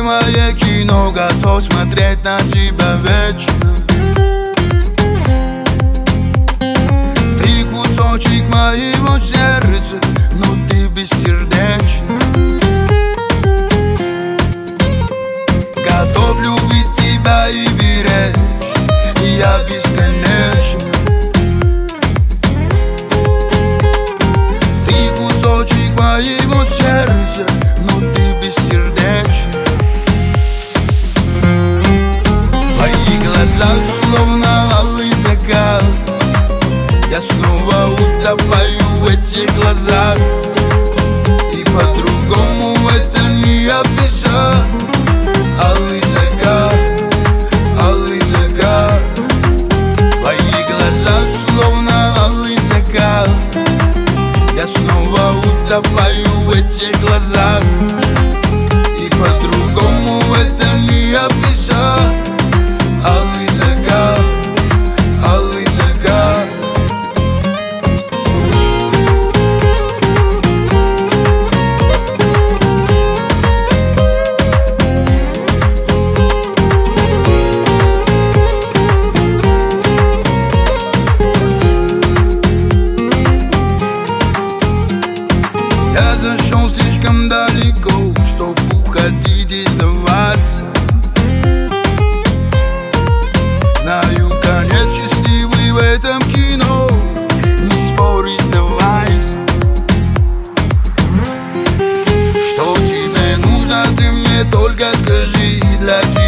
любимое кино, готов смотреть на тебя вечно. Ты кусочек моего сердца, но ты бессердечна. Готов любить тебя и беречь, и я бесконечно. Ты кусочек моего сердца, но ты бессердечна. Твои глаза словно алый закат, я снова утопаю в этих глазах, и по-другому это не описать. Алый закат, алый закат. Твои глаза словно алый закат, я снова утопаю в этих глазах, и по-другому это не описать. Алый закат, алый закат. Я зашел слишком далеко, чтоб уходить и сдаваться. Знаю, конец счастливый в этом кино, не спорь, сдавайся. Что тебе нужно, ты мне только скажи. Для тебя